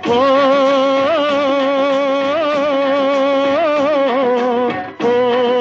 हो, हो,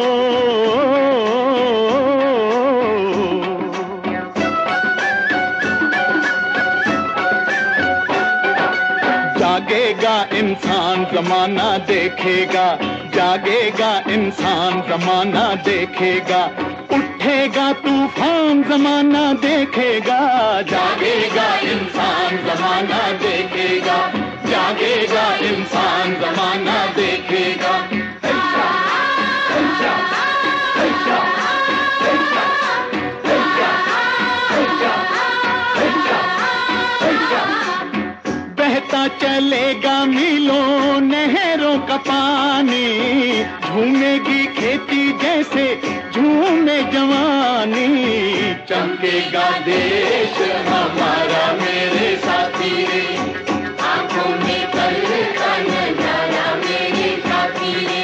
जागेगा इंसान ज़माना देखेगा, जागेगा इंसान ज़माना देखेगा, उठेगा तूफान ज़माना देखेगा, जागेगा इंसान ज़माना देखेगा, जागेगा इंसान ज़माना देखेगा। ऐशा, ऐशा, ऐशा, ऐशा, ऐशा, ऐशा, ऐशा, ऐशा। बहता चलेगा मीलों नहरों का पानी, झूमेगी खेती जैसे झूमे जवानी, चमकेगा देश हमारा मेरे साथी रे, आंखों में कल का नजारा मेरे साथी रे।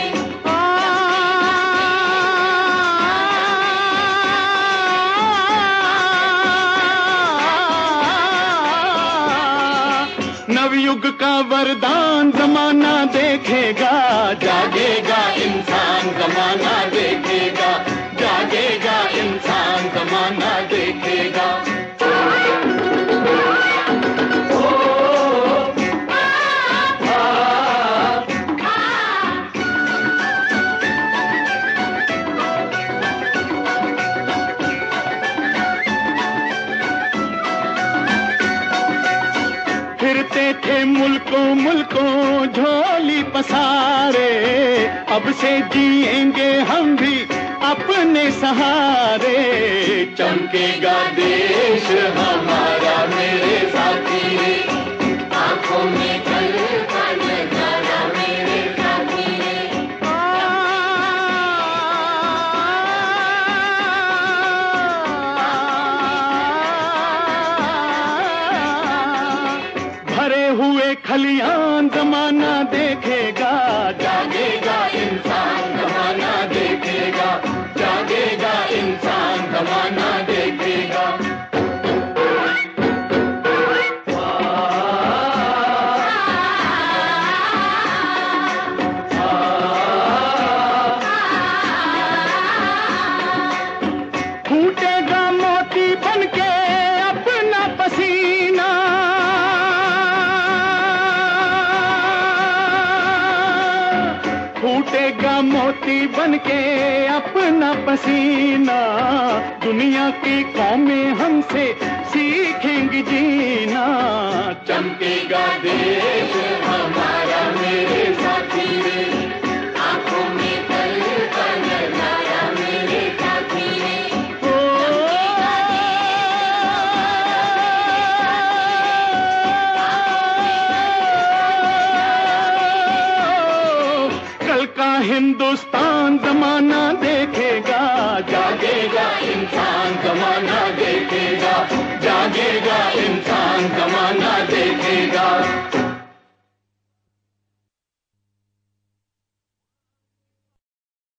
नवयुग का वरदान ज़माना देखेगा, जागेगा इंसान ज़माना देखेगा, जागेगा इंसान ज़माना देखेगा। फिरते थे मुल्कों मुल्कों झोली पसारे, अब से जिएंगे हम भी अपने सहारे, चमकेगा देश हमारा मेरे साथी रे, आंखों में कल का नजारा मेरे साथी रे। भरे हुए खलियान ज़माना देखेगा, जागेगा इंसान ज़माना देखेगा, जागेगा इंसान ज़माना देखेगा। फूटेगा मोती बनके अपना पसीना, फूटेगा मोती बनके अपना पसीना, दुनिया की कौमें हमसे सीखेंगी जीना, चमकेगा देश हमारा मेरे साथी रे, आंखों में कल का नजारा मेरे साथी रे। कल का हिंदुस्तान ज़माना देखेगा, जागेगा इंसान ज़माना देखेगा,